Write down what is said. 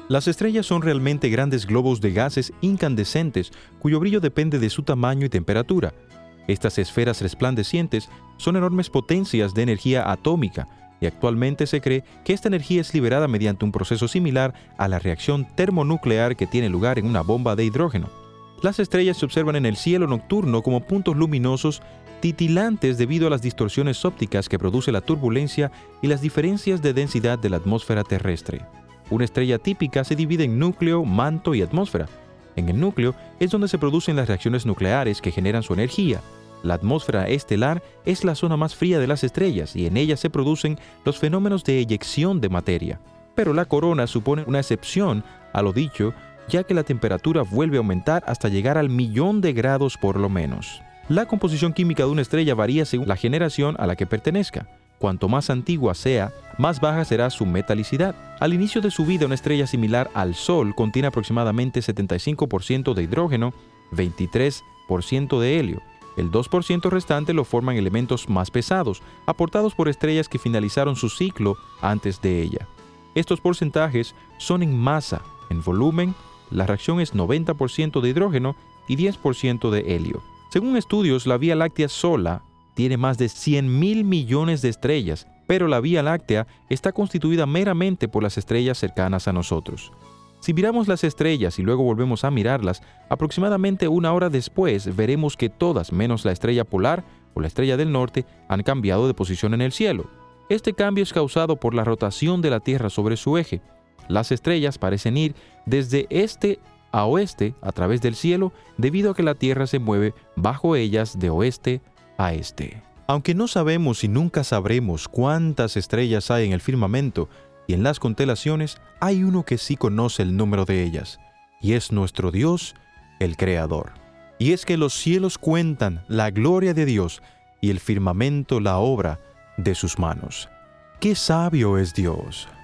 Las estrellas son realmente grandes globos de gases incandescentes cuyo brillo depende de su tamaño y temperatura. Estas esferas resplandecientes son enormes potencias de energía atómica y actualmente se cree que esta energía es liberada mediante un proceso similar a la reacción termonuclear que tiene lugar en una bomba de hidrógeno. Las estrellas se observan en el cielo nocturno como puntos luminosos titilantes debido a las distorsiones ópticas que produce la turbulencia y las diferencias de densidad de la atmósfera terrestre. Una estrella típica se divide en núcleo, manto y atmósfera. En el núcleo es donde se producen las reacciones nucleares que generan su energía. La atmósfera estelar es la zona más fría de las estrellas y en ella se producen los fenómenos de eyección de materia. Pero la corona supone una excepción a lo dicho, ya que la temperatura vuelve a aumentar hasta llegar al 1.000.000 de grados por lo menos. La composición química de una estrella varía según la generación a la que pertenezca. Cuanto más antigua sea, más baja será su metalicidad. Al inicio de su vida, una estrella similar al Sol contiene aproximadamente 75% de hidrógeno, 23% de helio. El 2% restante lo forman elementos más pesados, aportados por estrellas que finalizaron su ciclo antes de ella. Estos porcentajes son en masa. En volumen, la reacción es 90% de hidrógeno y 10% de helio. Según estudios, la Vía Láctea sola tiene más de 100.000 millones de estrellas, pero la Vía Láctea está constituida meramente por las estrellas cercanas a nosotros. Si miramos las estrellas y luego volvemos a mirarlas, aproximadamente una hora después veremos que todas, menos la estrella polar o la estrella del norte, han cambiado de posición en el cielo. Este cambio es causado por la rotación de la Tierra sobre su eje. Las estrellas parecen ir desde este a oeste a través del cielo debido a que la Tierra se mueve bajo ellas de oeste a este. Aunque no sabemos y nunca sabremos cuántas estrellas hay en el firmamento y en las constelaciones, hay uno que sí conoce el número de ellas, y es nuestro Dios, el Creador. Y es que los cielos cuentan la gloria de Dios y el firmamento la obra de sus manos. ¡Qué sabio es Dios!